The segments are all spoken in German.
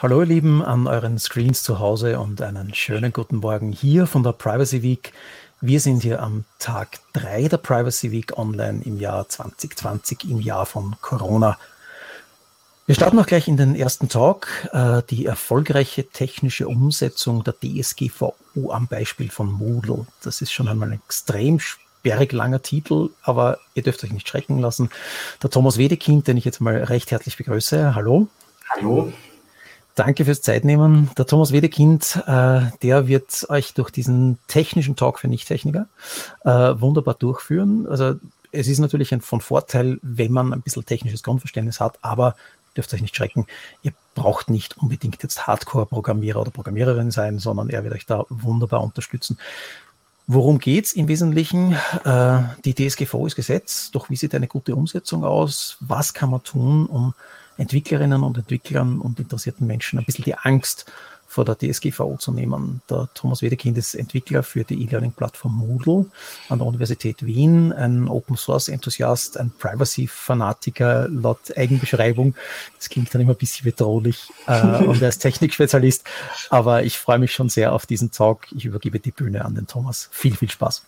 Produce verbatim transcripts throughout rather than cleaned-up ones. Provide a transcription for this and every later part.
Hallo ihr Lieben an euren Screens zu Hause und einen schönen guten Morgen hier von der Privacy Week. Wir sind hier am Tag drei der Privacy Week online im Jahr zwanzig zwanzig, im Jahr von Corona. Wir starten auch gleich in den ersten Talk, äh, die erfolgreiche technische Umsetzung der D S G V O am Beispiel von Moodle. Das ist schon einmal ein extrem sperrig langer Titel, aber ihr dürft euch nicht schrecken lassen. Der Thomas Wedekind, den ich jetzt mal recht herzlich begrüße. Hallo. Hallo. Danke fürs Zeitnehmen. Der Thomas Wedekind, äh, der wird euch durch diesen technischen Talk für Nicht-Techniker äh, wunderbar durchführen. Also es ist natürlich ein, von Vorteil, wenn man ein bisschen technisches Grundverständnis hat, aber dürft euch nicht schrecken, ihr braucht nicht unbedingt jetzt Hardcore-Programmierer oder Programmiererin sein, sondern er wird euch da wunderbar unterstützen. Worum geht's im Wesentlichen? Äh, die D S G V O ist Gesetz, doch wie sieht eine gute Umsetzung aus? Was kann man tun, um Entwicklerinnen und Entwicklern und interessierten Menschen ein bisschen die Angst vor der D S G V O zu nehmen? Der Thomas Wedekind ist Entwickler für die E-Learning-Plattform Moodle an der Universität Wien, ein Open-Source-Enthusiast, ein Privacy-Fanatiker laut Eigenbeschreibung. Das klingt dann immer ein bisschen bedrohlich äh, und er ist Technikspezialist, aber ich freue mich schon sehr auf diesen Talk. Ich übergebe die Bühne an den Thomas. Viel, viel Spaß.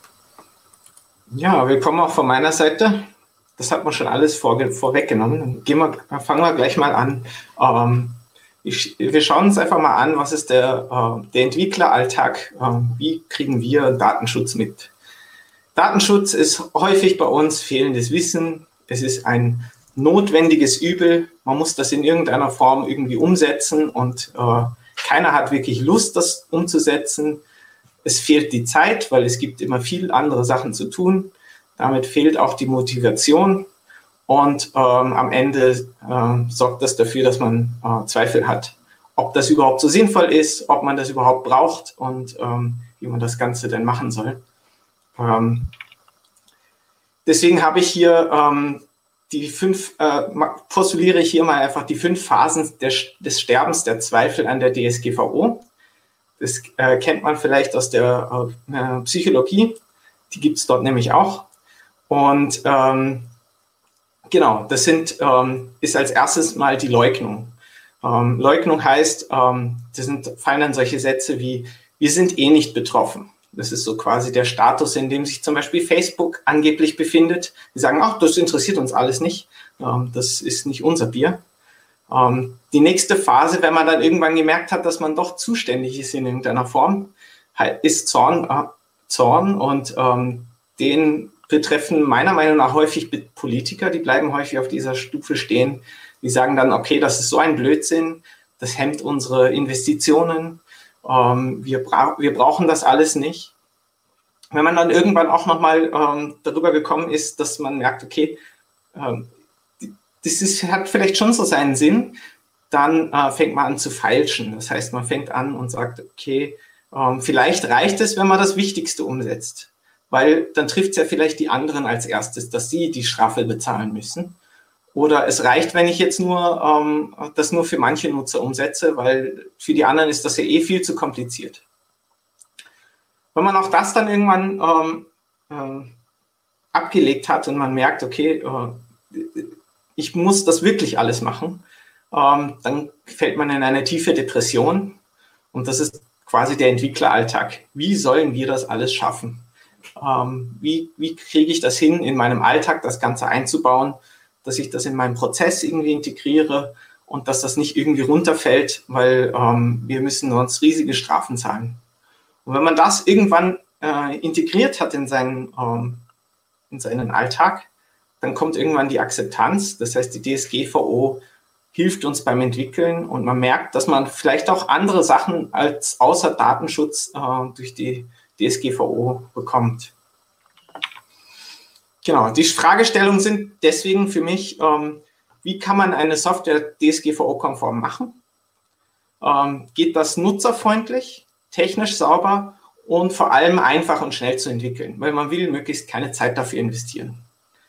Ja, willkommen auch von meiner Seite. Das hat man schon alles vor, vorweggenommen. Gehen wir, fangen wir gleich mal an. Ähm, ich, wir schauen uns einfach mal an, was ist der, äh, der Entwickleralltag, äh, wie kriegen wir Datenschutz mit. Datenschutz ist häufig bei uns fehlendes Wissen. Es ist ein notwendiges Übel. Man muss das in irgendeiner Form irgendwie umsetzen und äh, keiner hat wirklich Lust, das umzusetzen. Es fehlt die Zeit, weil es gibt immer viel andere Sachen zu tun. Damit fehlt auch die Motivation und ähm, am Ende äh, sorgt das dafür, dass man äh, Zweifel hat, ob das überhaupt so sinnvoll ist, ob man das überhaupt braucht und ähm, wie man das Ganze denn machen soll. Ähm, deswegen habe ich hier ähm, die fünf, äh, postuliere ich hier mal einfach die fünf Phasen der, des Sterbens der Zweifel an der D S G V O. Das äh, kennt man vielleicht aus der äh, Psychologie, die gibt es dort nämlich auch. Und ähm, genau, das sind, ähm, ist als erstes mal die Leugnung. Ähm, Leugnung heißt, ähm, das sind, fallen dann solche Sätze wie, wir sind eh nicht betroffen. Das ist so quasi der Status, in dem sich zum Beispiel Facebook angeblich befindet. Die sagen, ach, das interessiert uns alles nicht, ähm, das ist nicht unser Bier. Ähm, die nächste Phase, wenn man dann irgendwann gemerkt hat, dass man doch zuständig ist in irgendeiner Form, ist Zorn, äh, Zorn und ähm, den betreffen meiner Meinung nach häufig Politiker, die bleiben häufig auf dieser Stufe stehen. Die sagen dann, okay, das ist so ein Blödsinn, das hemmt unsere Investitionen, ähm, wir, bra wir brauchen das alles nicht. Wenn man dann irgendwann auch nochmal ähm, darüber gekommen ist, dass man merkt, okay, ähm, das ist, hat vielleicht schon so seinen Sinn, dann äh, fängt man an zu feilschen. Das heißt, man fängt an und sagt, okay, ähm, vielleicht reicht es, wenn man das Wichtigste umsetzt. Weil dann trifft es ja vielleicht die anderen als erstes, dass sie die Strafe bezahlen müssen. Oder es reicht, wenn ich jetzt nur ähm, das nur für manche Nutzer umsetze, weil für die anderen ist das ja eh viel zu kompliziert. Wenn man auch das dann irgendwann ähm, äh, abgelegt hat und man merkt, okay, äh, ich muss das wirklich alles machen, ähm, dann fällt man in eine tiefe Depression. Und das ist quasi der Entwickleralltag. Wie sollen wir das alles schaffen? Ähm, wie, wie kriege ich das hin, in meinem Alltag das Ganze einzubauen, dass ich das in meinen Prozess irgendwie integriere und dass das nicht irgendwie runterfällt, weil ähm, wir müssen sonst riesige Strafen zahlen. Und wenn man das irgendwann äh, integriert hat in seinen, ähm, in seinen Alltag, dann kommt irgendwann die Akzeptanz. Das heißt, die D S G V O hilft uns beim Entwickeln und man merkt, dass man vielleicht auch andere Sachen als außer Datenschutz äh, durch die D S G V O bekommt. Genau, die Fragestellungen sind deswegen für mich, ähm, wie kann man eine Software D S G V O-konform machen? Ähm, geht das nutzerfreundlich, technisch sauber und vor allem einfach und schnell zu entwickeln, weil man will möglichst keine Zeit dafür investieren.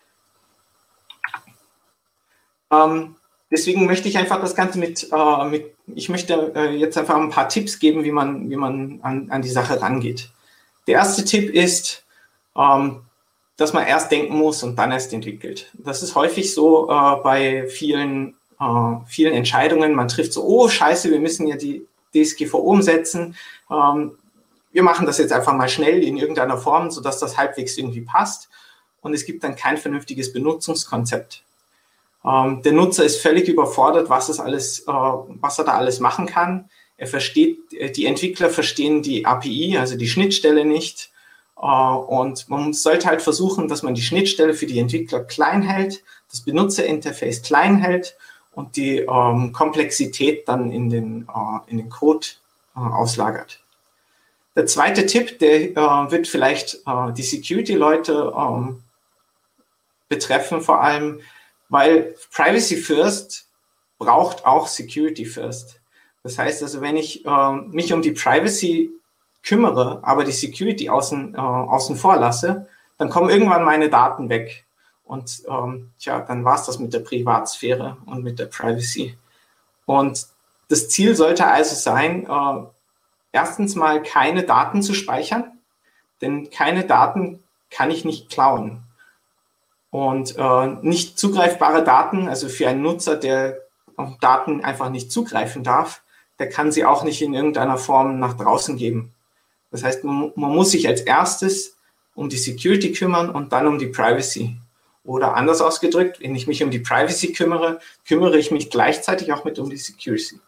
Ähm, deswegen möchte ich einfach das Ganze mit, äh, mit ich möchte äh, jetzt einfach ein paar Tipps geben, wie man, wie man an, an die Sache rangeht. Der erste Tipp ist, ähm, dass man erst denken muss und dann erst entwickelt. Das ist häufig so äh, bei vielen äh, vielen Entscheidungen. Man trifft so, oh scheiße, wir müssen ja die D S G V O umsetzen. Ähm, wir machen das jetzt einfach mal schnell in irgendeiner Form, sodass das halbwegs irgendwie passt. Und es gibt dann kein vernünftiges Benutzungskonzept. Ähm, der Nutzer ist völlig überfordert, was, es alles, äh, was er da alles machen kann. Er versteht, die Entwickler verstehen die A P I, also die Schnittstelle nicht. Äh, und man sollte halt versuchen, dass man die Schnittstelle für die Entwickler klein hält, das Benutzerinterface klein hält und die ähm, Komplexität dann in den, äh, in den Code äh, auslagert. Der zweite Tipp, der äh, wird vielleicht äh, die Security-Leute ähm, betreffen, vor allem, weil Privacy First braucht auch Security First. Das heißt also, wenn ich äh, mich um die Privacy kümmere, aber die Security außen, äh, außen vor lasse, dann kommen irgendwann meine Daten weg. Und ähm, tja, dann war es das mit der Privatsphäre und mit der Privacy. Und das Ziel sollte also sein, äh, erstens mal keine Daten zu speichern, denn keine Daten kann ich nicht klauen. Und äh, nicht zugreifbare Daten, also für einen Nutzer, der auf Daten einfach nicht zugreifen darf, der kann sie auch nicht in irgendeiner Form nach draußen geben. Das heißt, man, man muss sich als erstes um die Security kümmern und dann um die Privacy. Oder anders ausgedrückt, wenn ich mich um die Privacy kümmere, kümmere ich mich gleichzeitig auch mit um die Security.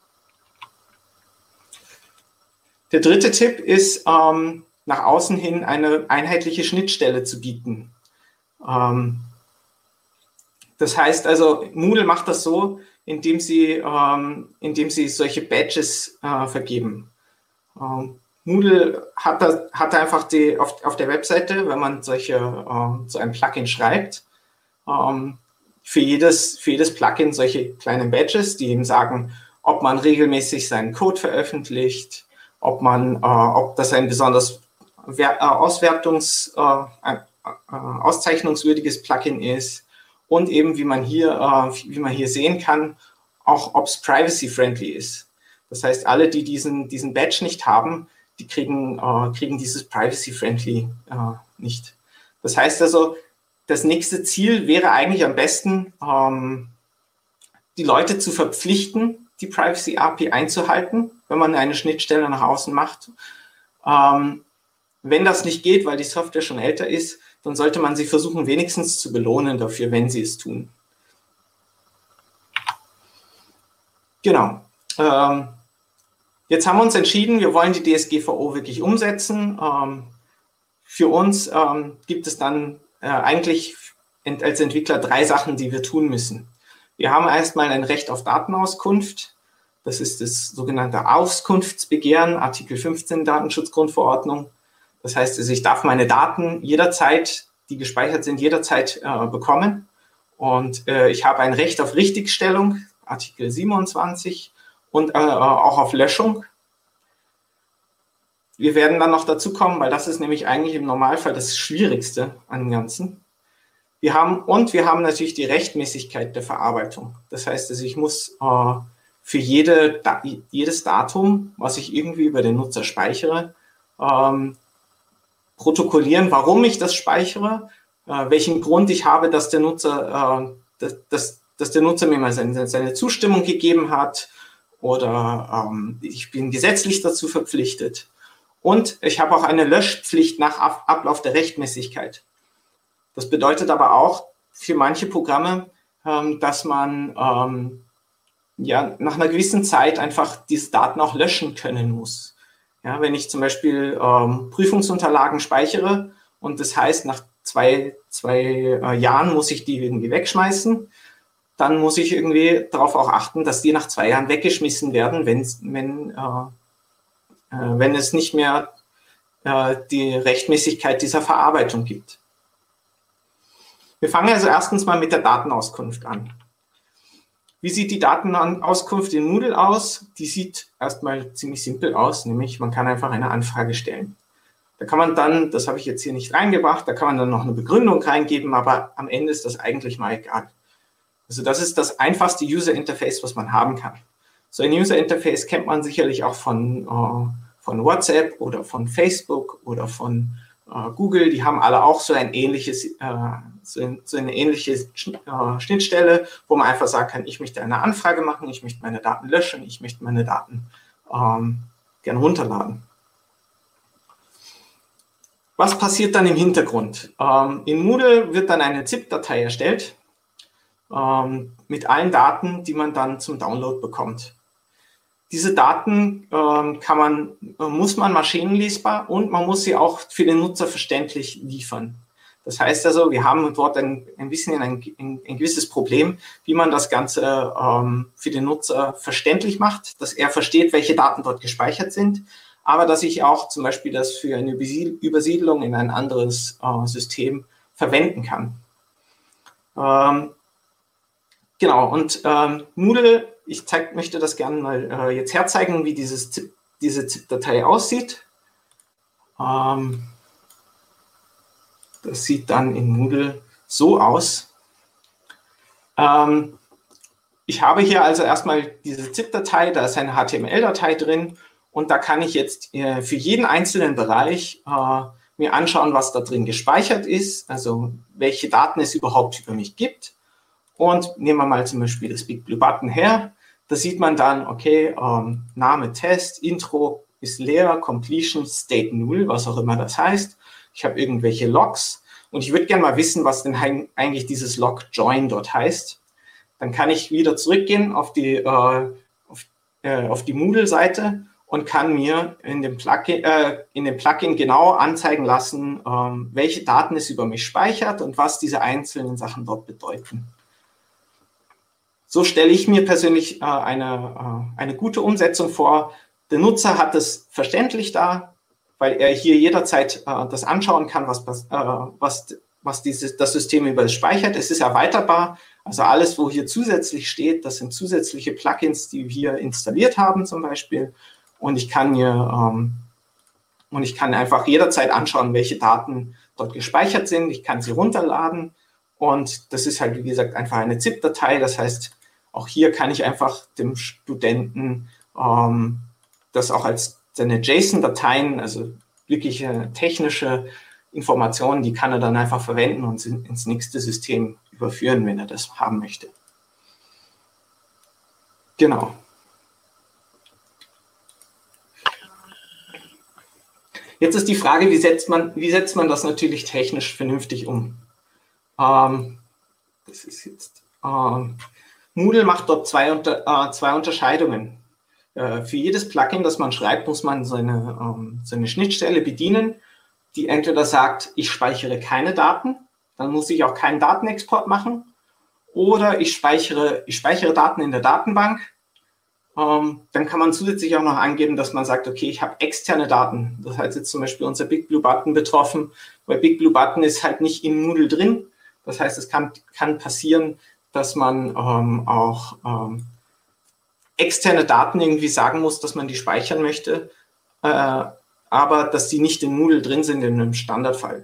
Der dritte Tipp ist, ähm, nach außen hin eine einheitliche Schnittstelle zu bieten. Ähm, das heißt also, Moodle macht das so, indem sie, ähm, indem sie solche Badges äh, vergeben. Ähm, Moodle hat, da, hat einfach die, auf, auf der Webseite, wenn man solche, äh, so ein Plugin schreibt, ähm, für, jedes, für jedes Plugin solche kleinen Badges, die ihm sagen, ob man regelmäßig seinen Code veröffentlicht, ob man, äh, ob das ein besonders Wer- äh, Auswertungs-, äh, äh, auszeichnungswürdiges Plugin ist und eben, wie man hier, äh, wie man hier sehen kann, auch ob es privacy-friendly ist. Das heißt, alle, die diesen, diesen Badge nicht haben, die kriegen, äh, kriegen dieses privacy-friendly äh, nicht. Das heißt also, das nächste Ziel wäre eigentlich am besten, ähm, die Leute zu verpflichten, die Privacy-A P I einzuhalten, wenn man eine Schnittstelle nach außen macht. Ähm, wenn das nicht geht, weil die Software schon älter ist, dann sollte man sie versuchen, wenigstens zu belohnen dafür, wenn sie es tun. Genau. Ähm, jetzt haben wir uns entschieden, wir wollen die D S G V O wirklich umsetzen. Ähm, für uns ähm, gibt es dann äh, eigentlich ent- als Entwickler drei Sachen, die wir tun müssen. Wir haben erstmal ein Recht auf Datenauskunft. Das ist das sogenannte Auskunftsbegehren, Artikel fünfzehn Datenschutzgrundverordnung. Das heißt, also ich darf meine Daten jederzeit, die gespeichert sind, jederzeit äh, bekommen. Und äh, ich habe ein Recht auf Richtigstellung, Artikel siebenundzwanzig, und äh, auch auf Löschung. Wir werden dann noch dazu kommen, weil das ist nämlich eigentlich im Normalfall das Schwierigste an dem Ganzen. Wir haben, und wir haben natürlich die Rechtmäßigkeit der Verarbeitung. Das heißt, also ich muss äh, für jede, da, jedes Datum, was ich irgendwie über den Nutzer speichere, ähm, protokollieren, warum ich das speichere, äh, welchen Grund ich habe, dass der Nutzer, äh, dass, dass, dass der Nutzer mir mal seine, seine Zustimmung gegeben hat oder ähm, ich bin gesetzlich dazu verpflichtet. Und ich habe auch eine Löschpflicht nach Ab- Ablauf der Rechtmäßigkeit. Das bedeutet aber auch für manche Programme, ähm, dass man ähm, ja nach einer gewissen Zeit einfach diese Daten auch löschen können muss. Ja, wenn ich zum Beispiel ähm, Prüfungsunterlagen speichere und das heißt, nach zwei, zwei äh, Jahren muss ich die irgendwie wegschmeißen, dann muss ich irgendwie darauf auch achten, dass die nach zwei Jahren weggeschmissen werden, wenn, wenn, äh, äh, wenn es nicht mehr äh, die Rechtmäßigkeit dieser Verarbeitung gibt. Wir fangen also erstens mal mit der Datenauskunft an. Wie sieht die Datenauskunft in Moodle aus? Die sieht erstmal ziemlich simpel aus, nämlich man kann einfach eine Anfrage stellen. Da kann man dann, das habe ich jetzt hier nicht reingebracht, da kann man dann noch eine Begründung reingeben, aber am Ende ist das eigentlich mal egal. Also das ist das einfachste User Interface, was man haben kann. So ein User Interface kennt man sicherlich auch von, äh, von WhatsApp oder von Facebook oder von äh, Google. Die haben alle auch so ein ähnliches, äh, so, so eine ähnliche äh, Schnittstelle, wo man einfach sagen kann, ich möchte eine Anfrage machen, ich möchte meine Daten löschen, ich möchte meine Daten ähm, gerne runterladen. Was passiert dann im Hintergrund? Ähm, in Moodle wird dann eine ZIP-Datei erstellt ähm, mit allen Daten, die man dann zum Download bekommt. Diese Daten ähm, kann man, muss man maschinenlesbar und man muss sie auch für den Nutzer verständlich liefern. Das heißt also, wir haben dort ein, ein bisschen ein, ein, ein gewisses Problem, wie man das Ganze ähm, für den Nutzer verständlich macht, dass er versteht, welche Daten dort gespeichert sind, aber dass ich auch zum Beispiel das für eine Übersiedlung in ein anderes äh, System verwenden kann. Ähm, genau, und ähm, Moodle, ich zeig, möchte das gerne mal äh, jetzt herzeigen, wie dieses ZIP, diese ZIP-Datei aussieht. Ähm, das sieht dann in Moodle so aus. Ähm, ich habe hier also erstmal diese ZIP-Datei, da ist eine H T M L-Datei drin. Und da kann ich jetzt äh, für jeden einzelnen Bereich äh, mir anschauen, was da drin gespeichert ist, also welche Daten es überhaupt über mich gibt. Und nehmen wir mal zum Beispiel das Big Blue Button her. Da sieht man dann, okay, ähm, Name Test, Intro ist leer, Completion, State null, was auch immer das heißt. Ich habe irgendwelche Logs und ich würde gerne mal wissen, was denn eigentlich dieses Log Join dort heißt. Dann kann ich wieder zurückgehen auf die, äh, auf, äh, auf die Moodle-Seite und kann mir in dem Plugin, äh, in dem Plugin genau anzeigen lassen, ähm, welche Daten es über mich speichert und was diese einzelnen Sachen dort bedeuten. So stelle ich mir persönlich äh, eine, äh, eine gute Umsetzung vor. Der Nutzer hat es verständlich da, weil er hier jederzeit äh, das anschauen kann, was, äh, was, was dieses, das System über es speichert. Es ist erweiterbar, also alles, wo hier zusätzlich steht, das sind zusätzliche Plugins, die wir installiert haben zum Beispiel. Und ich kann mir ähm, und ich kann einfach jederzeit anschauen, welche Daten dort gespeichert sind. Ich kann sie runterladen und das ist halt, wie gesagt, einfach eine ZIP-Datei. Das heißt, auch hier kann ich einfach dem Studenten ähm, das auch als seine JSON-Dateien, also wirkliche technische Informationen, die kann er dann einfach verwenden und ins nächste System überführen, wenn er das haben möchte. Genau. Jetzt ist die Frage, wie setzt man, wie setzt man das natürlich technisch vernünftig um? Ähm, das ist jetzt, ähm, Moodle macht dort zwei, unter, äh, zwei Unterscheidungen. Äh, für jedes Plugin, das man schreibt, muss man so eine, ähm, so eine Schnittstelle bedienen, die entweder sagt, ich speichere keine Daten, dann muss ich auch keinen Datenexport machen, oder ich speichere, ich speichere Daten in der Datenbank. Ähm, dann kann man zusätzlich auch noch angeben, dass man sagt, okay, ich habe externe Daten. Das heißt jetzt zum Beispiel unser Big Blue Button betroffen, weil Big Blue Button ist halt nicht in Moodle drin. Das heißt, es kann, kann passieren, dass man ähm, auch ähm, externe Daten irgendwie sagen muss, dass man die speichern möchte, äh, aber dass die nicht in Moodle drin sind in einem Standardfall.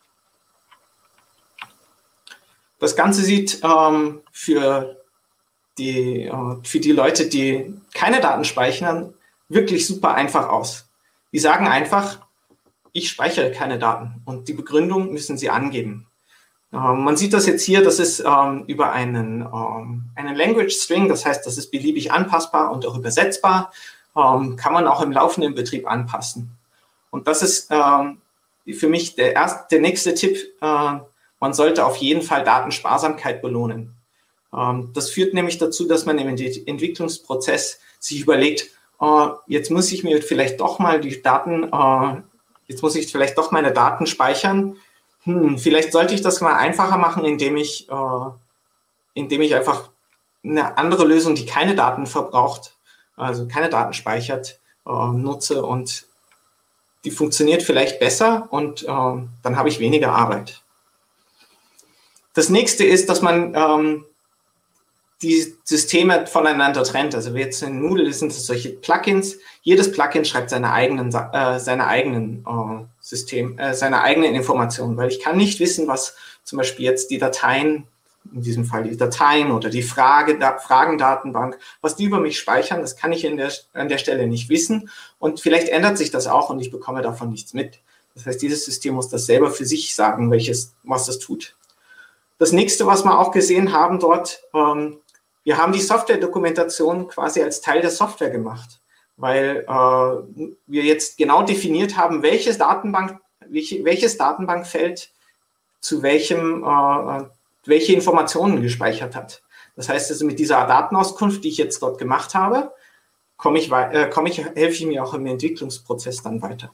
Das Ganze sieht ähm, für Die, für die Leute, die keine Daten speichern, wirklich super einfach aus. Die sagen einfach, ich speichere keine Daten und die Begründung müssen sie angeben. Ähm, man sieht das jetzt hier, das ist ähm, über einen, ähm, einen Language String, das heißt, das ist beliebig anpassbar und auch übersetzbar, ähm, kann man auch im laufenden Betrieb anpassen. Und das ist ähm, für mich der, erste, der nächste Tipp, äh, man sollte auf jeden Fall Datensparsamkeit belohnen. Das führt nämlich dazu, dass man im Entwicklungsprozess sich überlegt, äh, jetzt muss ich mir vielleicht doch mal die Daten, äh, jetzt muss ich vielleicht doch meine Daten speichern. Hm, vielleicht sollte ich das mal einfacher machen, indem ich, äh, indem ich einfach eine andere Lösung, die keine Daten verbraucht, also keine Daten speichert, äh, nutze und die funktioniert vielleicht besser und äh, dann habe ich weniger Arbeit. Das nächste ist, dass man ähm, die Systeme voneinander trennt. Also jetzt in Moodle sind es solche Plugins. Jedes Plugin schreibt seine eigenen, äh, seine eigenen äh, System, äh, seine eigenen Informationen, weil ich kann nicht wissen, was zum Beispiel jetzt die Dateien, in diesem Fall die Dateien oder die Frage, da, Fragendatenbank, was die über mich speichern, das kann ich in der, an der Stelle nicht wissen. Und vielleicht ändert sich das auch und ich bekomme davon nichts mit. Das heißt, dieses System muss das selber für sich sagen, welches, was das tut. Das nächste, was wir auch gesehen haben dort, ähm, wir haben die Software-Dokumentation quasi als Teil der Software gemacht, weil äh, wir jetzt genau definiert haben, welches Datenbank, welche, welches Datenbankfeld zu welchem, äh, welche Informationen gespeichert hat. Das heißt also, mit dieser Datenauskunft, die ich jetzt dort gemacht habe, komme ich, äh, komme ich, helfe ich mir auch im Entwicklungsprozess dann weiter.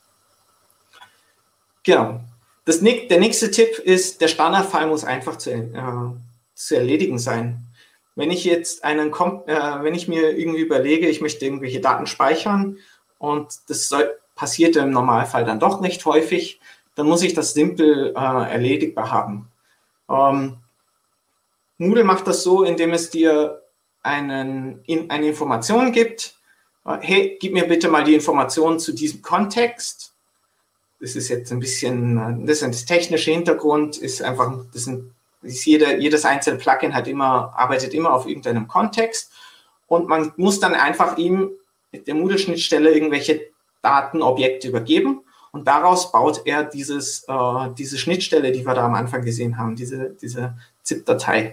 Genau. Das, der nächste Tipp ist, der Standardfall muss einfach zu, äh, zu erledigen sein. Wenn ich jetzt einen, äh, wenn ich mir irgendwie überlege, ich möchte irgendwelche Daten speichern und das soll, passiert im Normalfall dann doch recht häufig, dann muss ich das simpel äh, erledigbar haben. Ähm, Moodle macht das so, indem es dir einen, in, eine Information gibt. Äh, hey, gib mir bitte mal die Informationen zu diesem Kontext. Das ist jetzt ein bisschen, das ist ein technischer Hintergrund, ist einfach, das sind, ist jede, jedes einzelne Plugin hat immer, arbeitet immer auf irgendeinem Kontext und man muss dann einfach ihm mit der Moodle-Schnittstelle irgendwelche Datenobjekte übergeben und daraus baut er dieses, äh, diese Schnittstelle, die wir da am Anfang gesehen haben, diese, diese ZIP-Datei.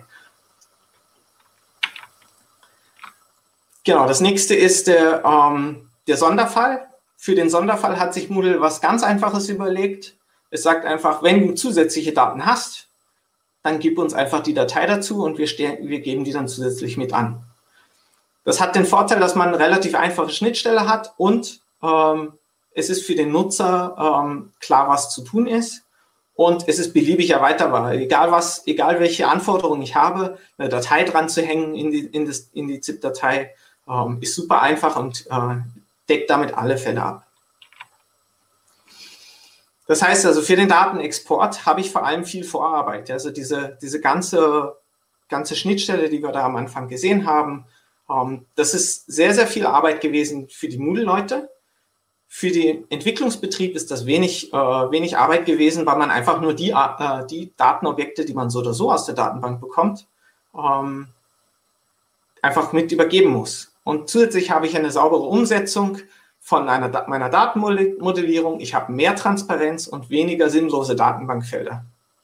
Genau, das nächste ist der, ähm, der Sonderfall. Für den Sonderfall hat sich Moodle was ganz Einfaches überlegt. Es sagt einfach, wenn du zusätzliche Daten hast, dann gib uns einfach die Datei dazu und wir, wir geben die dann zusätzlich mit an. Das hat den Vorteil, dass man eine relativ einfache Schnittstelle hat und ähm, es ist für den Nutzer ähm, klar, was zu tun ist und es ist beliebig erweiterbar. Egal, was, egal welche Anforderungen ich habe, eine Datei dran zu hängen in die, in das, in die ZIP-Datei ähm, ist super einfach und äh, deckt damit alle Fälle ab. Das heißt also, für den Datenexport habe ich vor allem viel Vorarbeit. Also diese, diese ganze, ganze Schnittstelle, die wir da am Anfang gesehen haben, ähm, das ist sehr, sehr viel Arbeit gewesen für die Moodle-Leute. Für den Entwicklungsbetrieb ist das wenig, äh, wenig Arbeit gewesen, weil man einfach nur die, äh, die Datenobjekte, die man so oder so aus der Datenbank bekommt, ähm, einfach mit übergeben muss. Und zusätzlich habe ich eine saubere Umsetzung von einer, meiner Datenmodellierung. Ich habe mehr Transparenz und weniger sinnlose Datenbankfelder.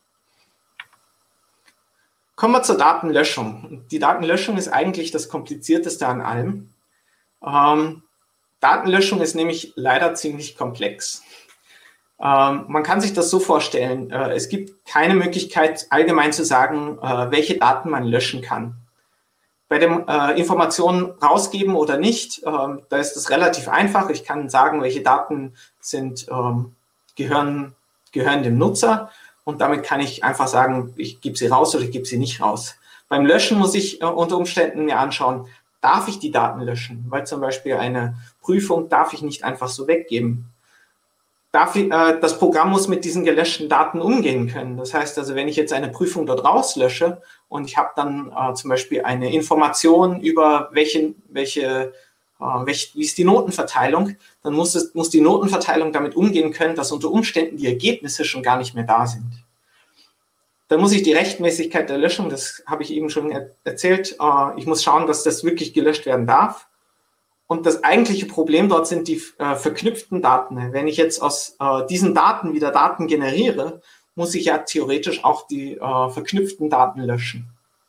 Kommen wir zur Datenlöschung. Die Datenlöschung ist eigentlich das Komplizierteste an allem. Ähm, Datenlöschung ist nämlich leider ziemlich komplex. Ähm, man kann sich das so vorstellen, äh, es gibt keine Möglichkeit, allgemein zu sagen, äh, welche Daten man löschen kann. Bei dem äh, Informationen rausgeben oder nicht, ähm, da ist es relativ einfach. Ich kann sagen, welche Daten sind, ähm, gehören, gehören dem Nutzer und damit kann ich einfach sagen, ich gebe sie raus oder ich gebe sie nicht raus. Beim Löschen muss ich äh, unter Umständen mir anschauen, darf ich die Daten löschen? Weil zum Beispiel eine Prüfung darf ich nicht einfach so weggeben. Darf ich, äh, das Programm muss mit diesen gelöschten Daten umgehen können. Das heißt also, wenn ich jetzt eine Prüfung dort rauslösche und ich habe dann äh, zum Beispiel eine Information über welche, welche, äh, welche, wie ist die Notenverteilung, dann muss, es, muss die Notenverteilung damit umgehen können, dass unter Umständen die Ergebnisse schon gar nicht mehr da sind. Dann muss ich die Rechtmäßigkeit der Löschung, das habe ich eben schon er erzählt, äh, ich muss schauen, dass das wirklich gelöscht werden darf. Und das eigentliche Problem dort sind die äh, verknüpften Daten. Wenn ich jetzt aus äh, diesen Daten wieder Daten generiere, muss ich ja theoretisch auch die äh, verknüpften Daten löschen.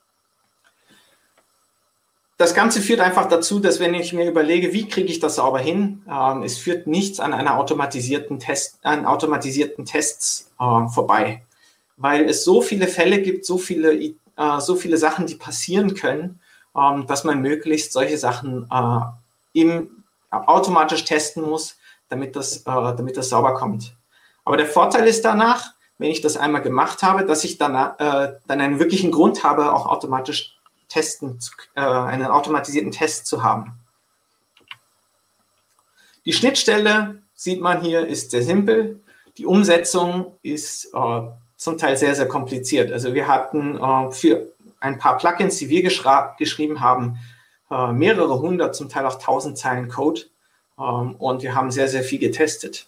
Das Ganze führt einfach dazu, dass wenn ich mir überlege, wie kriege ich das sauber hin, ähm, es führt nichts an einer automatisierten Test, an automatisierten Tests äh, vorbei. Weil es so viele Fälle gibt, so viele, äh, so viele Sachen, die passieren können, ähm, dass man möglichst solche Sachen äh, eben automatisch testen muss, damit das, äh, damit das sauber kommt. Aber der Vorteil ist danach, wenn ich das einmal gemacht habe, dass ich dann, äh, dann einen wirklichen Grund habe, auch automatisch testen, äh, einen automatisierten Test zu haben. Die Schnittstelle, sieht man hier, ist sehr simpel. Die Umsetzung ist äh, zum Teil sehr, sehr kompliziert. Also wir hatten äh, für ein paar Plugins, die wir geschrieben haben, mehrere hundert, zum Teil auch tausend Zeilen Code ähm, und wir haben sehr, sehr viel getestet.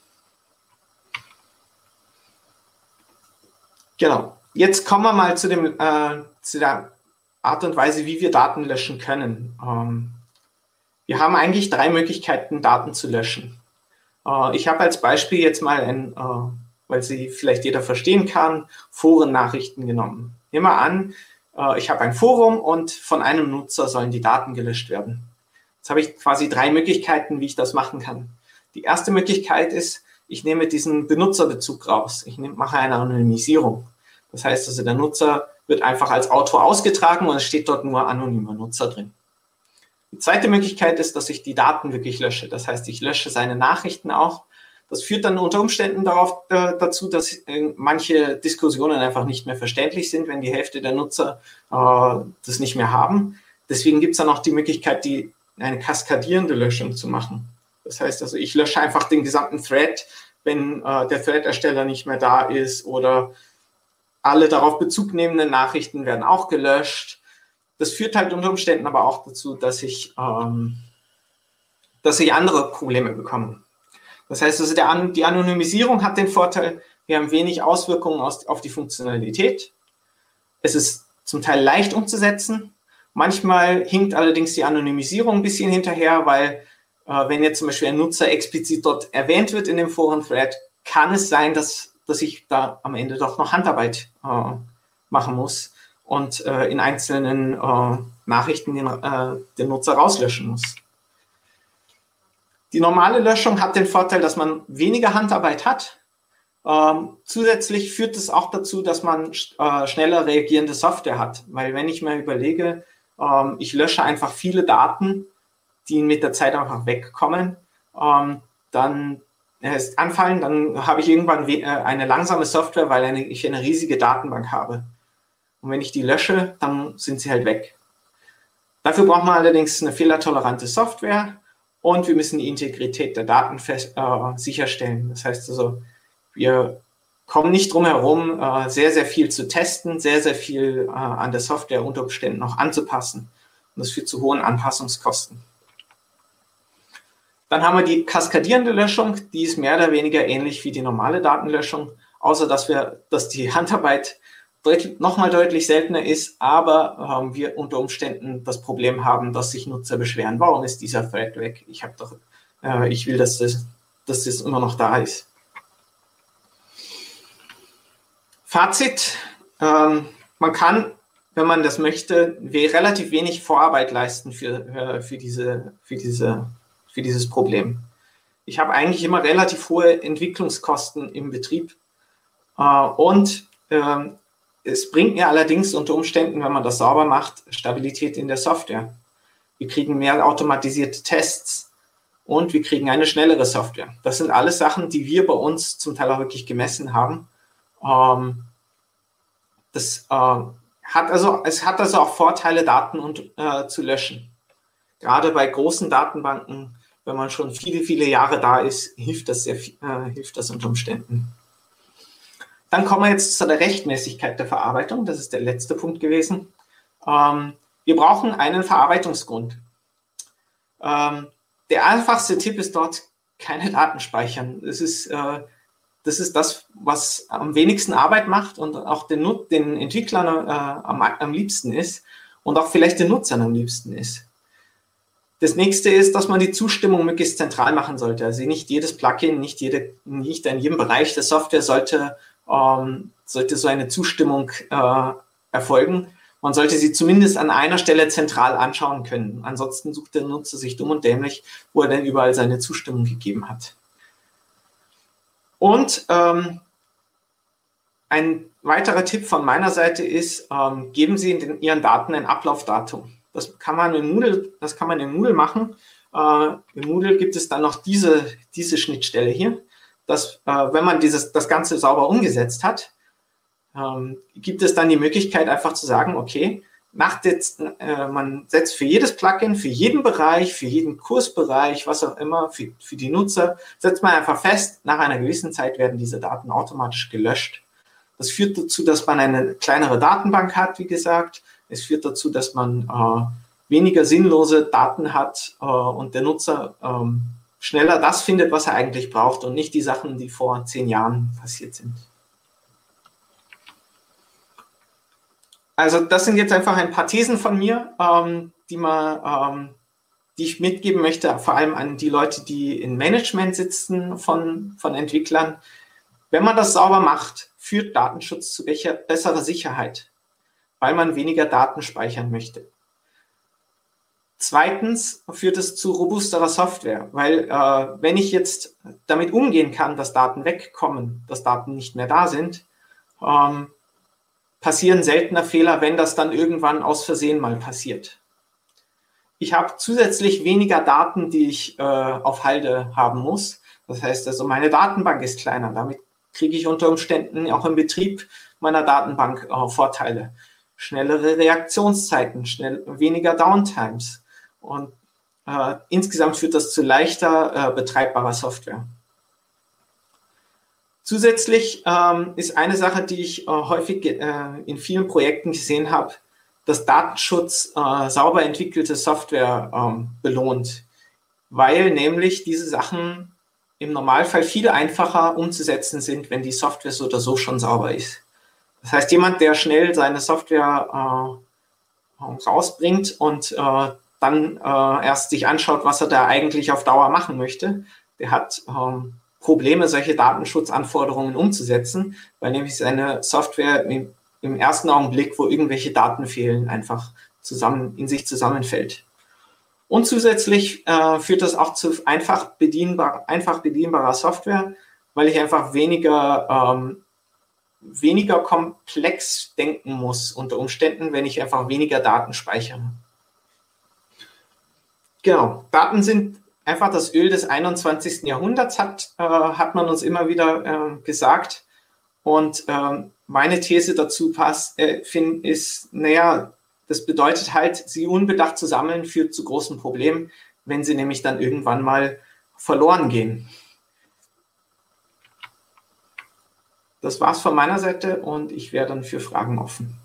Genau, jetzt kommen wir mal zu, dem, äh, zu der Art und Weise, wie wir Daten löschen können. Ähm, wir haben eigentlich drei Möglichkeiten, Daten zu löschen. Äh, ich habe als Beispiel jetzt mal, ein, äh, weil sie vielleicht jeder verstehen kann, Forennachrichten genommen. Nehmen wir an, äh, ich habe ein Forum und von einem Nutzer sollen die Daten gelöscht werden. Jetzt habe ich quasi drei Möglichkeiten, wie ich das machen kann. Die erste Möglichkeit ist, ich nehme diesen Benutzerbezug raus. Ich nehme, mache eine Anonymisierung. Das heißt also, der Nutzer wird einfach als Autor ausgetragen und es steht dort nur anonymer Nutzer drin. Die zweite Möglichkeit ist, dass ich die Daten wirklich lösche. Das heißt, ich lösche seine Nachrichten auch. Das führt dann unter Umständen darauf, äh, dazu, dass äh, manche Diskussionen einfach nicht mehr verständlich sind, wenn die Hälfte der Nutzer äh, das nicht mehr haben. Deswegen gibt es dann auch die Möglichkeit, die, eine kaskadierende Löschung zu machen. Das heißt also, ich lösche einfach den gesamten Thread, wenn äh, der Thread-Ersteller nicht mehr da ist, oder alle darauf Bezug nehmenden Nachrichten werden auch gelöscht. Das führt halt unter Umständen aber auch dazu, dass ich, ähm, dass ich andere Probleme bekomme. Das heißt also, der An- die Anonymisierung hat den Vorteil, wir haben wenig Auswirkungen aus, auf die Funktionalität. Es ist zum Teil leicht umzusetzen. Manchmal hinkt allerdings die Anonymisierung ein bisschen hinterher, weil äh, wenn jetzt zum Beispiel ein Nutzer explizit dort erwähnt wird in dem Foren-Thread, kann es sein, dass, dass ich da am Ende doch noch Handarbeit äh, machen muss und äh, in einzelnen äh, Nachrichten den, äh, den Nutzer rauslöschen muss. Die normale Löschung hat den Vorteil, dass man weniger Handarbeit hat. Ähm, zusätzlich führt es auch dazu, dass man äh, schneller reagierende Software hat. Weil wenn ich mir überlege, ähm, ich lösche einfach viele Daten, die mit der Zeit einfach wegkommen, ähm, dann erst anfallen, dann habe ich irgendwann äh, eine langsame Software, weil eine, ich eine riesige Datenbank habe. Und wenn ich die lösche, dann sind sie halt weg. Dafür braucht man allerdings eine fehlertolerante Software. Und wir müssen die Integrität der Daten fest, äh, sicherstellen. Das heißt also, wir kommen nicht drum herum, äh, sehr, sehr viel zu testen, sehr, sehr viel äh, an der Software unter Umständen noch anzupassen. Und das führt zu hohen Anpassungskosten. Dann haben wir die kaskadierende Löschung, die ist mehr oder weniger ähnlich wie die normale Datenlöschung, außer dass wir, dass die Handarbeit deutlich, nochmal deutlich seltener ist, aber ähm, wir unter Umständen das Problem haben, dass sich Nutzer beschweren, warum ist dieser Thread weg? Ich habe doch, äh, ich will, dass das, dass das immer noch da ist. Fazit, ähm, man kann, wenn man das möchte, relativ wenig Vorarbeit leisten für, äh, für, diese, für, diese, für dieses Problem. Ich habe eigentlich immer relativ hohe Entwicklungskosten im Betrieb äh, und äh, es bringt mir allerdings unter Umständen, wenn man das sauber macht, Stabilität in der Software. Wir kriegen mehr automatisierte Tests und wir kriegen eine schnellere Software. Das sind alles Sachen, die wir bei uns zum Teil auch wirklich gemessen haben. Ähm, das äh, hat also, es hat also auch Vorteile, Daten und, äh, zu löschen. Gerade bei großen Datenbanken, wenn man schon viele, viele Jahre da ist, hilft das, sehr, äh, hilft das unter Umständen. Dann kommen wir jetzt zu der Rechtmäßigkeit der Verarbeitung. Das ist der letzte Punkt gewesen. Ähm, wir brauchen einen Verarbeitungsgrund. Ähm, der einfachste Tipp ist dort, keine Daten speichern. Das ist, äh, das ist das, was am wenigsten Arbeit macht und auch den, den Entwicklern äh, am, am liebsten ist und auch vielleicht den Nutzern am liebsten ist. Das nächste ist, dass man die Zustimmung möglichst zentral machen sollte. Also nicht jedes Plugin, nicht, jede, nicht in jedem Bereich der Software sollte Ähm, sollte so eine Zustimmung äh, erfolgen. Man sollte sie zumindest an einer Stelle zentral anschauen können. Ansonsten sucht der Nutzer sich dumm und dämlich, wo er denn überall seine Zustimmung gegeben hat. Und ähm, ein weiterer Tipp von meiner Seite ist, ähm, geben Sie in den, Ihren Daten ein Ablaufdatum. Das kann man in Moodle, das kann man in Moodle machen. Äh, in Moodle gibt es dann noch diese, diese Schnittstelle hier. Dass, äh, wenn man dieses, das Ganze sauber umgesetzt hat, ähm, gibt es dann die Möglichkeit, einfach zu sagen, okay, nach jetzt, äh, man setzt für jedes Plugin, für jeden Bereich, für jeden Kursbereich, was auch immer, für, für die Nutzer, setzt man einfach fest, nach einer gewissen Zeit werden diese Daten automatisch gelöscht. Das führt dazu, dass man eine kleinere Datenbank hat, wie gesagt. Es führt dazu, dass man äh, weniger sinnlose Daten hat äh, und der Nutzer ähm, schneller das findet, was er eigentlich braucht und nicht die Sachen, die vor zehn Jahren passiert sind. Also das sind jetzt einfach ein paar Thesen von mir, ähm, die, man, ähm, die ich mitgeben möchte, vor allem an die Leute, die im Management sitzen von, von Entwicklern. Wenn man das sauber macht, führt Datenschutz zu besserer Sicherheit. weil man weniger Daten speichern möchte. Zweitens führt es zu robusterer Software, weil äh, wenn ich jetzt damit umgehen kann, dass Daten wegkommen, dass Daten nicht mehr da sind, ähm, passieren seltener Fehler, wenn das dann irgendwann aus Versehen mal passiert. Ich habe zusätzlich weniger Daten, die ich äh, auf Halde haben muss. Das heißt also, meine Datenbank ist kleiner. Damit kriege ich unter Umständen auch im Betrieb meiner Datenbank äh, Vorteile. Schnellere Reaktionszeiten, schnell, weniger Downtimes. Und äh, insgesamt führt das zu leichter äh, betreibbarer Software. Zusätzlich ähm, ist eine Sache, die ich äh, häufig äh, in vielen Projekten gesehen habe, dass Datenschutz äh, sauber entwickelte Software ähm, belohnt, weil nämlich diese Sachen im Normalfall viel einfacher umzusetzen sind, wenn die Software so oder so schon sauber ist. Das heißt, jemand, der schnell seine Software äh, rausbringt und äh, dann äh, erst sich anschaut, was er da eigentlich auf Dauer machen möchte, der hat ähm, Probleme, solche Datenschutzanforderungen umzusetzen, weil nämlich seine Software im, im ersten Augenblick, wo irgendwelche Daten fehlen, einfach zusammen in sich zusammenfällt. Und zusätzlich äh, führt das auch zu einfach, bedienbar, einfach bedienbarer Software, weil ich einfach weniger, ähm, weniger komplex denken muss unter Umständen, wenn ich einfach weniger Daten speichere. Genau, Daten sind einfach das Öl des einundzwanzigsten Jahrhunderts, hat, äh, hat man uns immer wieder äh, gesagt. Und ähm, meine These dazu passt, äh, find, ist, naja, das bedeutet halt, sie unbedacht zu sammeln, führt zu großen Problemen, wenn sie nämlich dann irgendwann mal verloren gehen. Das war's von meiner Seite und ich wäre dann für Fragen offen.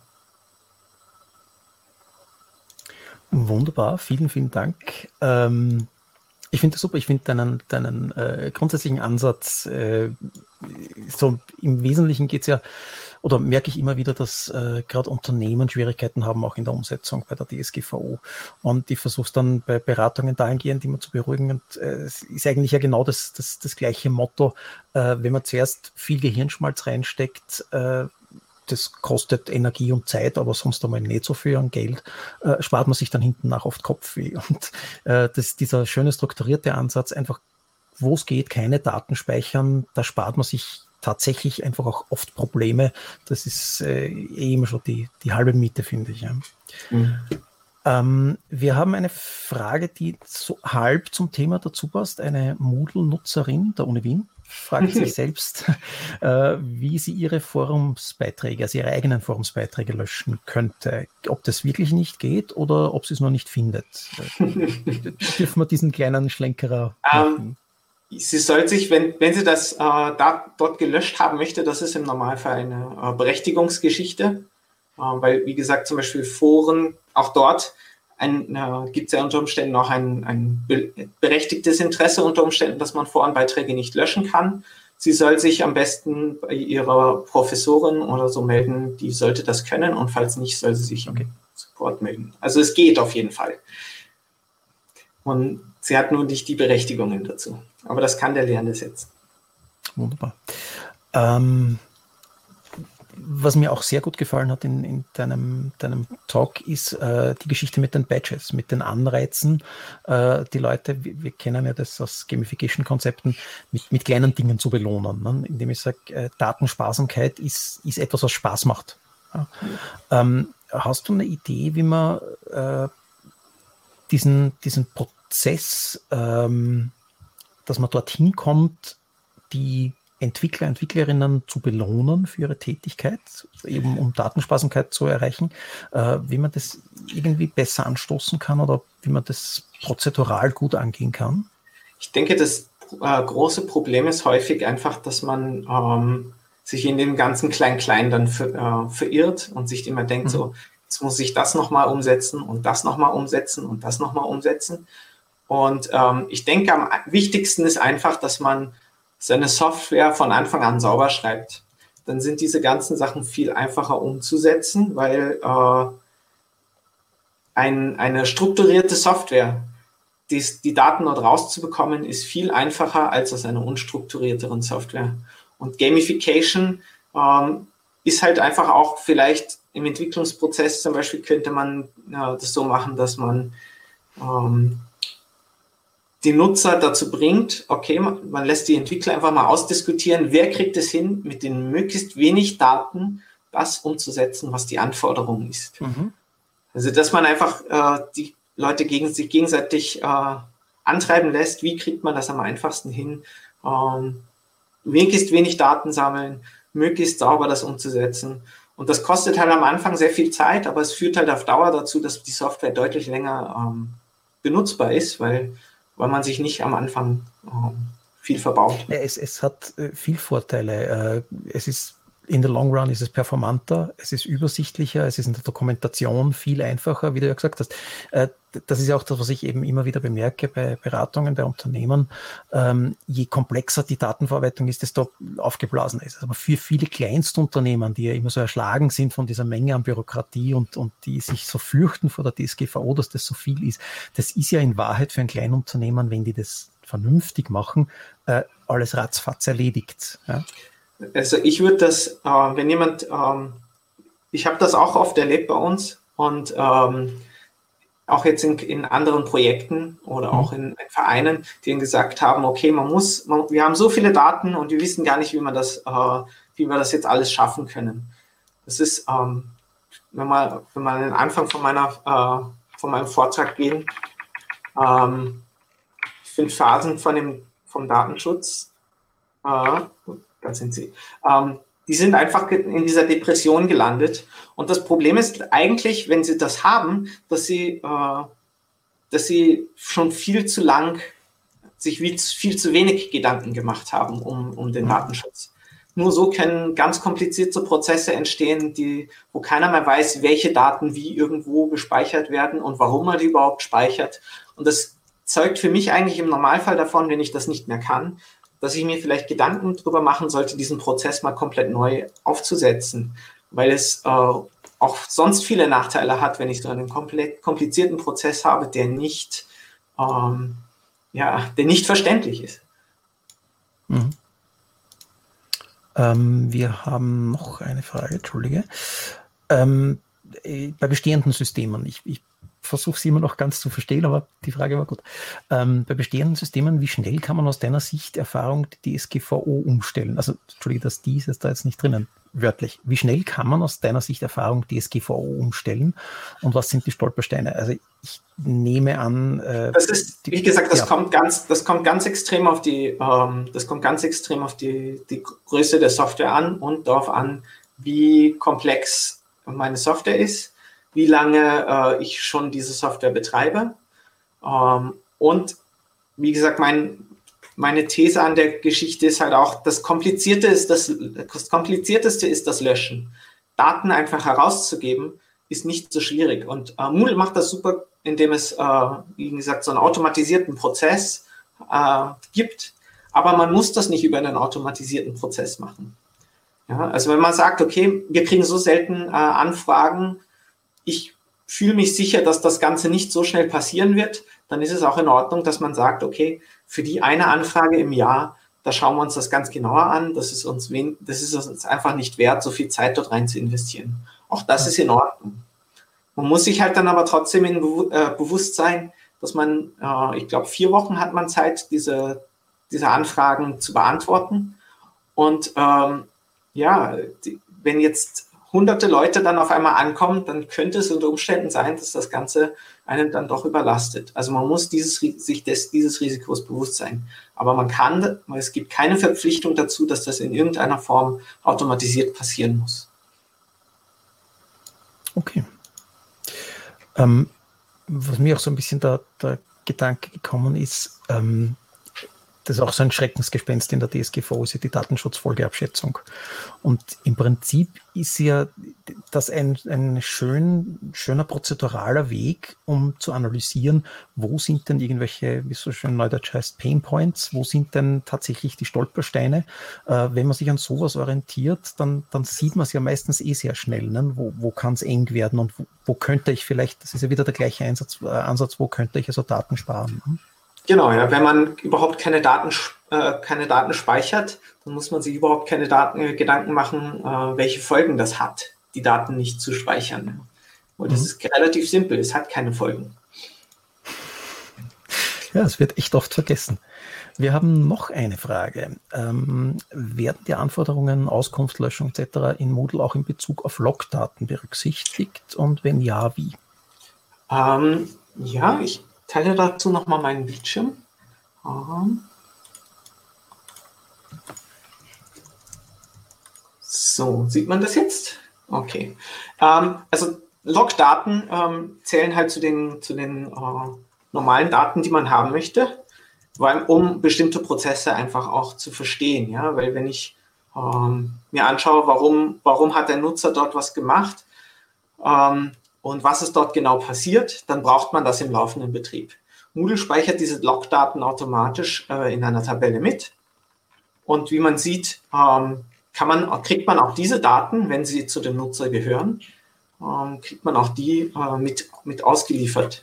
Wunderbar, vielen, vielen Dank. Ähm, ich finde das super, ich finde deinen, deinen äh, grundsätzlichen Ansatz, äh, so im Wesentlichen geht es ja, oder merke ich immer wieder, dass äh, gerade Unternehmen Schwierigkeiten haben, auch in der Umsetzung bei der D S G V O. Und ich versuche es dann bei Beratungen dahingehend immer zu beruhigen. Und äh, es ist eigentlich ja genau das, das, das gleiche Motto, äh, wenn man zuerst viel Gehirnschmalz reinsteckt, äh, das kostet Energie und Zeit, aber sonst einmal nicht so viel an Geld, äh, spart man sich dann hinten nach oft Kopfweh. Und äh, das, dieser schöne strukturierte Ansatz, einfach, wo es geht, keine Daten speichern, da spart man sich tatsächlich einfach auch oft Probleme. Das ist äh, eh immer schon die, die halbe Miete, finde ich. Ja. Mhm. Ähm, wir haben eine Frage, die so halb zum Thema dazu passt. Eine Moodle-Nutzerin der Uni Wien fragt sich selbst, äh, wie sie ihre Forumsbeiträge, also ihre eigenen Forumsbeiträge löschen könnte. Ob das wirklich nicht geht oder ob sie es noch nicht findet. Dürfen wir diesen kleinen Schlenkerer machen? Um, sie soll sich, wenn, wenn sie das äh, da, dort gelöscht haben möchte, das ist im Normalfall eine äh, Berechtigungsgeschichte, äh, weil, wie gesagt, zum Beispiel Foren, auch dort äh, gibt es ja unter Umständen auch ein, ein be berechtigtes Interesse unter Umständen, dass man Forenbeiträge nicht löschen kann. Sie soll sich am besten bei ihrer Professorin oder so melden, die sollte das können, und falls nicht, soll sie sich im Support melden. Also es geht auf jeden Fall. Und sie hat nur nicht die Berechtigungen dazu. Aber das kann der Lernende setzen. Wunderbar. Ähm, was mir auch sehr gut gefallen hat in, in deinem, deinem Talk, ist äh, die Geschichte mit den Badges, mit den Anreizen. Äh, die Leute, wir, wir kennen ja das aus Gamification-Konzepten, mit, mit kleinen Dingen zu belohnen, ne? Indem ich sage, äh, Datensparsamkeit ist, ist etwas, was Spaß macht. Ja? Ähm, hast du eine Idee, wie man äh, diesen, diesen Prozess, ähm, dass man dorthin kommt, die Entwickler, Entwicklerinnen zu belohnen für ihre Tätigkeit, eben um Datensparsamkeit zu erreichen, äh, wie man das irgendwie besser anstoßen kann oder wie man das prozedural gut angehen kann? Ich denke, das äh, große Problem ist häufig einfach, dass man ähm, sich in dem ganzen Klein-Klein dann für, äh, verirrt und sich immer denkt, mhm. so, jetzt muss ich das nochmal umsetzen und das nochmal umsetzen und das nochmal umsetzen. Und ähm, ich denke, am wichtigsten ist einfach, dass man seine Software von Anfang an sauber schreibt. Dann sind diese ganzen Sachen viel einfacher umzusetzen, weil äh, ein, eine strukturierte Software, die, die Daten dort rauszubekommen, ist viel einfacher als aus einer unstrukturierteren Software. Und Gamification ähm, ist halt einfach auch vielleicht im Entwicklungsprozess zum Beispiel könnte man äh, das so machen, dass man ähm, die Nutzer dazu bringt, okay, man, man lässt die Entwickler einfach mal ausdiskutieren, wer kriegt es hin, mit den möglichst wenig Daten das umzusetzen, was die Anforderung ist. Mhm. Also, dass man einfach äh, die Leute gegen sich gegenseitig äh, antreiben lässt, wie kriegt man das am einfachsten hin, ähm, möglichst wenig Daten sammeln, möglichst sauber das umzusetzen. Und das kostet halt am Anfang sehr viel Zeit, aber es führt halt auf Dauer dazu, dass die Software deutlich länger ähm, benutzbar ist, weil, weil man sich nicht am Anfang ähm, viel verbaut. Ja, es, es hat äh, viel Vorteile. Äh, es ist in der Long Run ist es performanter, es ist übersichtlicher, es ist in der Dokumentation viel einfacher, wie du ja gesagt hast. Äh, das ist ja auch das, was ich eben immer wieder bemerke bei Beratungen, bei Unternehmen. Ähm, je komplexer die Datenverarbeitung ist, desto aufgeblasener ist es. Aber für viele Kleinstunternehmen, die ja immer so erschlagen sind von dieser Menge an Bürokratie und, und die sich so fürchten vor der D S G V O, dass das so viel ist, das ist ja in Wahrheit für ein Kleinunternehmen, wenn die das vernünftig machen, äh, alles ratzfatz erledigt. Ja? Also ich würde das, äh, wenn jemand, ähm, ich habe das auch oft erlebt bei uns und ähm, auch jetzt in, in anderen Projekten oder auch in, in Vereinen, die gesagt haben, okay, man muss, man, wir haben so viele Daten und wir wissen gar nicht, wie man das, äh, wie wir das jetzt alles schaffen können. Das ist, ähm, wenn wir, wenn wir an den Anfang von meiner, äh, von meinem Vortrag gehen, ähm, fünf Phasen von dem, vom Datenschutz, äh, da sind sie. Ähm, die sind einfach in dieser Depression gelandet. Und das Problem ist eigentlich, wenn sie das haben, dass sie, äh, dass sie schon viel zu lang sich viel zu wenig Gedanken gemacht haben um, um den Datenschutz. Nur so können ganz komplizierte Prozesse entstehen, die, wo keiner mehr weiß, welche Daten wie irgendwo gespeichert werden und warum man die überhaupt speichert. Und das zeugt für mich eigentlich im Normalfall davon, wenn ich das nicht mehr kann, dass ich mir vielleicht Gedanken darüber machen sollte, diesen Prozess mal komplett neu aufzusetzen, weil es äh, auch sonst viele Nachteile hat, wenn ich so einen komplett komplizierten Prozess habe, der nicht, ähm, ja, der nicht verständlich ist. Mhm. Ähm, wir haben noch eine Frage, Entschuldige. Ähm, bei bestehenden Systemen, ich, ich versuche sie immer noch ganz zu verstehen, aber die Frage war gut. Ähm, bei bestehenden Systemen, wie schnell kann man aus deiner Sicht Erfahrung die D S G V O umstellen? Also, Entschuldige, das dies ist da jetzt nicht drinnen, wörtlich. Wie schnell kann man aus deiner Sicht Erfahrung D S G V O umstellen und was sind die Stolpersteine? Also, ich nehme an... Äh, das ist, wie gesagt, das, ja. kommt ganz, das kommt ganz extrem auf die, ähm, das kommt ganz extrem auf die, die Größe der Software an und darauf an, wie komplex meine Software ist, wie lange äh, ich schon diese Software betreibe. Ähm, und wie gesagt, mein, meine These an der Geschichte ist halt auch, das Komplizierte ist das, das Komplizierteste ist das Löschen. Daten einfach herauszugeben, ist nicht so schwierig. Und äh, Moodle macht das super, indem es, äh, wie gesagt, so einen automatisierten Prozess äh, gibt. Aber man muss das nicht über einen automatisierten Prozess machen. Ja, also wenn man sagt, okay, wir kriegen so selten äh, Anfragen, ich fühle mich sicher, dass das Ganze nicht so schnell passieren wird, dann ist es auch in Ordnung, dass man sagt, okay, für die eine Anfrage im Jahr, da schauen wir uns das ganz genauer an, das ist uns, wen, das ist uns einfach nicht wert, so viel Zeit dort rein zu investieren. Auch das ist in Ordnung. Man muss sich halt dann aber trotzdem in äh, bewusst sein, dass man, äh, ich glaube, vier Wochen hat man Zeit, diese, diese Anfragen zu beantworten. Und ähm, ja, die, wenn jetzt hunderte Leute dann auf einmal ankommen, dann könnte es unter Umständen sein, dass das Ganze einen dann doch überlastet. Also man muss dieses, sich des, dieses Risikos bewusst sein. Aber man kann, es gibt keine Verpflichtung dazu, dass das in irgendeiner Form automatisiert passieren muss. Okay. Ähm, was mir auch so ein bisschen der, der Gedanke gekommen ist, ähm, das ist auch so ein Schreckensgespenst in der D S G V O, ist ja die Datenschutzfolgeabschätzung. Und im Prinzip ist ja das ein, ein schön, schöner prozeduraler Weg, um zu analysieren, wo sind denn irgendwelche, wie es so schön neudeutsch heißt, Pain Points, wo sind denn tatsächlich die Stolpersteine. Äh, wenn man sich an sowas orientiert, dann, dann sieht man es ja meistens eh sehr schnell, ne? Wo, wo kann es eng werden und wo, wo könnte ich vielleicht, das ist ja wieder der gleiche Einsatz, äh, Ansatz, wo könnte ich also Daten sparen. Ne? Genau, ja, wenn man überhaupt keine Daten, äh, keine Daten speichert, dann muss man sich überhaupt keine Daten, äh, Gedanken machen, äh, welche Folgen das hat. die Daten nicht zu speichern. Und das Mhm. ist relativ simpel, es hat keine Folgen. Ja, es wird echt oft vergessen. Wir haben noch eine Frage. Ähm, werden die Anforderungen, Auskunft, Löschung et cetera in Moodle auch in Bezug auf Logdaten berücksichtigt? Und wenn ja, wie? Ähm, ja, ich teile dazu nochmal meinen Bildschirm. Ähm, so, sieht man das jetzt? Okay. Ähm, also Logdaten ähm, zählen halt zu den, zu den äh, normalen Daten, die man haben möchte, weil, um bestimmte Prozesse einfach auch zu verstehen. Ja? Weil wenn ich ähm, mir anschaue, warum, warum hat der Nutzer dort was gemacht ähm, und was ist dort genau passiert, dann braucht man das im laufenden Betrieb. Moodle speichert diese Logdaten automatisch äh, in einer Tabelle mit. Und wie man sieht, ähm, kann man, kriegt man auch diese Daten, wenn sie zu dem Nutzer gehören, ähm, kriegt man auch die äh, mit, mit ausgeliefert.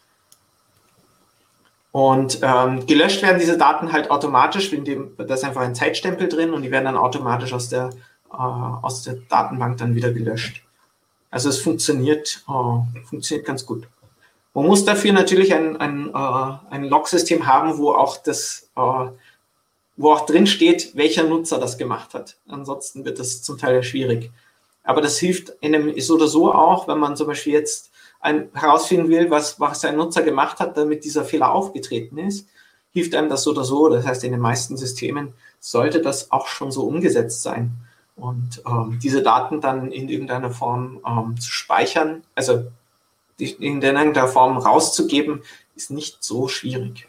Und ähm, gelöscht werden diese Daten halt automatisch, in dem, da ist einfach ein Zeitstempel drin und die werden dann automatisch aus der, äh, aus der Datenbank dann wieder gelöscht. Also es funktioniert, äh, funktioniert ganz gut. Man muss dafür natürlich ein, ein, äh, ein Log-System haben, wo auch das, äh, wo auch drin steht, welcher Nutzer das gemacht hat. Ansonsten wird das zum Teil schwierig. Aber das hilft in einem so oder so auch, wenn man zum Beispiel jetzt ein, herausfinden will, was, was ein Nutzer gemacht hat, damit dieser Fehler aufgetreten ist, hilft einem das so oder so. Das heißt, in den meisten Systemen sollte das auch schon so umgesetzt sein. Und ähm, diese Daten dann in irgendeiner Form ähm, zu speichern, also in irgendeiner Form rauszugeben, ist nicht so schwierig.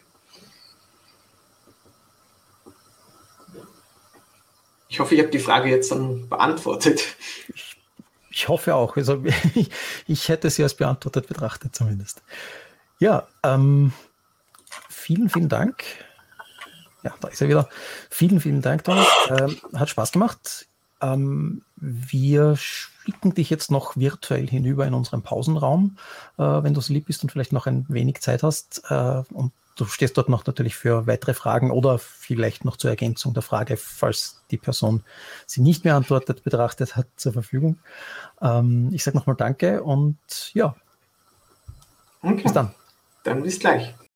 Ich hoffe, ich habe die Frage jetzt dann beantwortet. Ich, ich hoffe auch. Also ich, ich hätte sie als beantwortet betrachtet zumindest. Ja, ähm, vielen, vielen Dank. Ja, da ist er wieder. Vielen, vielen Dank, Thomas. Ähm, hat Spaß gemacht. Ähm, wir schicken dich jetzt noch virtuell hinüber in unseren Pausenraum, äh, wenn du so lieb bist und vielleicht noch ein wenig Zeit hast. Äh, und du stehst dort noch natürlich für weitere Fragen oder vielleicht noch zur Ergänzung der Frage, falls die Person sie nicht beantwortet, betrachtet hat, zur Verfügung. Ähm, ich sage nochmal Danke und ja, okay. Bis dann. Dann bis gleich.